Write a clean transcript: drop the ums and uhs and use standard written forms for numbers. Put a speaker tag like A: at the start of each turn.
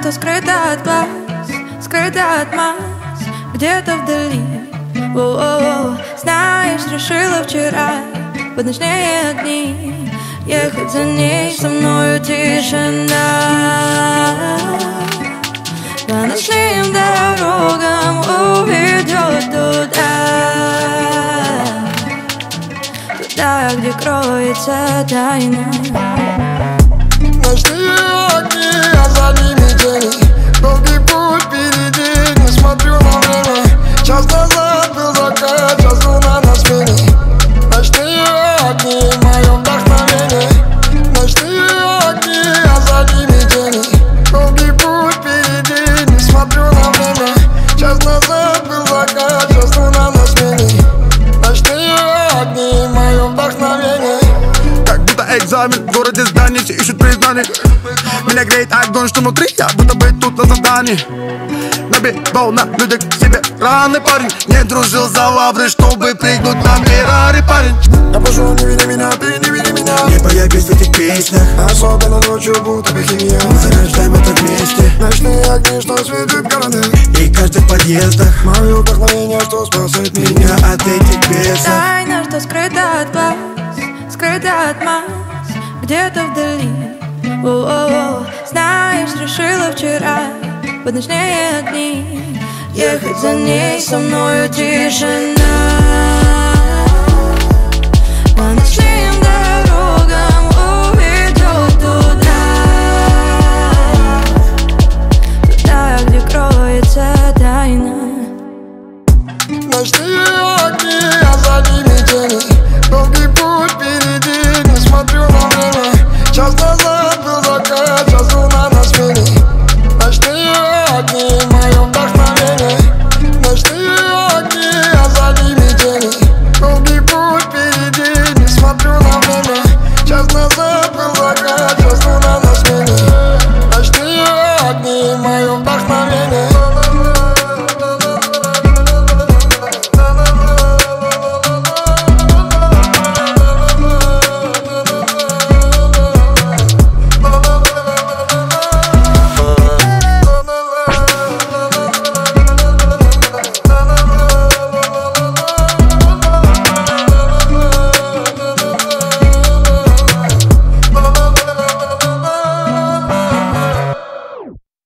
A: что скрыто от глаз, скрыто от масс, где-то вдали. Воу-воу-воу. Знаешь, решила вчера под ночные огни ехать за ней, со мною тишина. По ночным дорогам уведет туда, туда, где кроется тайна.
B: Ночные огни, а за ними тени. Долгий путь впереди, не смотрю на время. Час назад был закат, час луна на смене. Ночные огни, мое вдохновение. Ночные огни, а за ними тени. Долгий путь впереди, не смотрю на время. Час назад был закат, час луна на смене. Ночные огни, мое вдохновение.
C: Как будто экзамен, в городе зданий, все ищут признание. Меня греет огонь, что внутри, я будто бы тут на задании. Набивал на людях себе раны, парень. Не дружил за лавры, чтобы прыгнуть на Феррари, парень.
B: Я пошел, не види меня, ты не види меня.
C: Не появись в этих песнях,
B: особенно ночью, будто бы химия.
C: мы зарождаем это вместе.
B: Ночные огни, что светят города,
C: И каждый в подъездах
B: мое вдохновение, что спасает меня.
C: меня от этих бесов.
A: Тайна, что скрыто от глаз, скрыто от масс, где-то вдали. Воу-воу-воу. Знаешь, решила вчера под ночные огни ехать за ней, со мною тишина. По ночным